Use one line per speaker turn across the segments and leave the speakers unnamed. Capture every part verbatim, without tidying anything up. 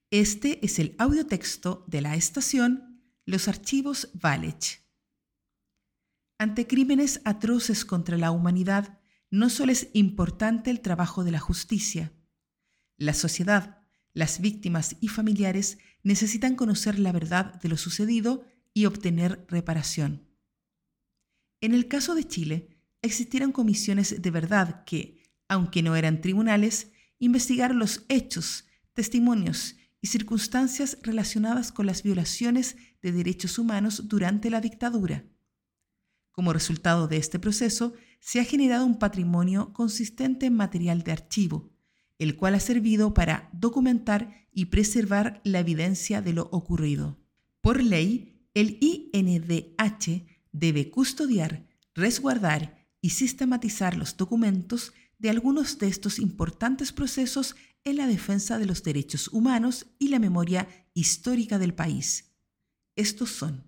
Este es el audiotexto de la estación Los Archivos Valech. Ante crímenes atroces contra la humanidad, no solo es importante el trabajo de la justicia. La sociedad, las víctimas y familiares necesitan conocer la verdad de lo sucedido y obtener reparación. En el caso de Chile, existieron comisiones de verdad que, aunque no eran tribunales, investigaron los hechos, testimonios y circunstancias relacionadas con las violaciones de derechos humanos durante la dictadura. Como resultado de este proceso, se ha generado un patrimonio consistente en material de archivo, el cual ha servido para documentar y preservar la evidencia de lo ocurrido. Por ley, el I N D H debe custodiar, resguardar y sistematizar los documentos de algunos de estos importantes procesos en la defensa de los derechos humanos y la memoria histórica del país. Estos son: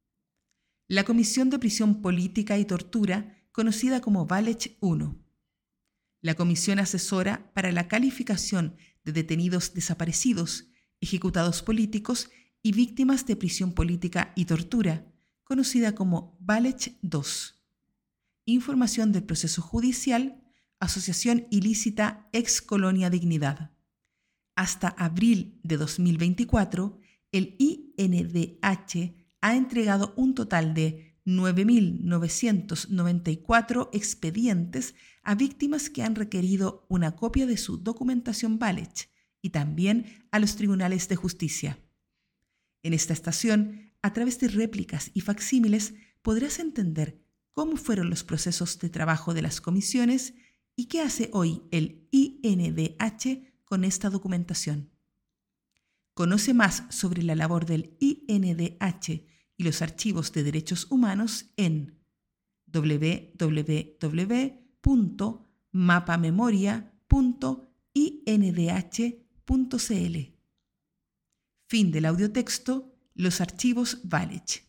la Comisión de Prisión Política y Tortura, conocida como Valech uno. La Comisión Asesora para la Calificación de Detenidos Desaparecidos, Ejecutados Políticos y Víctimas de Prisión Política y Tortura, conocida como Valech dos. Información del Proceso Judicial, Asociación Ilícita Ex Colonia Dignidad. Hasta abril de dos mil veinticuatro, el I N D H ha entregado un total de nueve mil novecientos noventa y cuatro expedientes a víctimas que han requerido una copia de su documentación Valech y también a los tribunales de justicia. En esta estación, a través de réplicas y facsímiles, podrás entender cómo fueron los procesos de trabajo de las comisiones y qué hace hoy el I N D H con esta documentación. Conoce más sobre la labor del I N D H y los archivos de derechos humanos en doble u doble u doble u punto mapamemoria punto i n d h punto c l. Fin del audiotexto. Los Archivos Valech.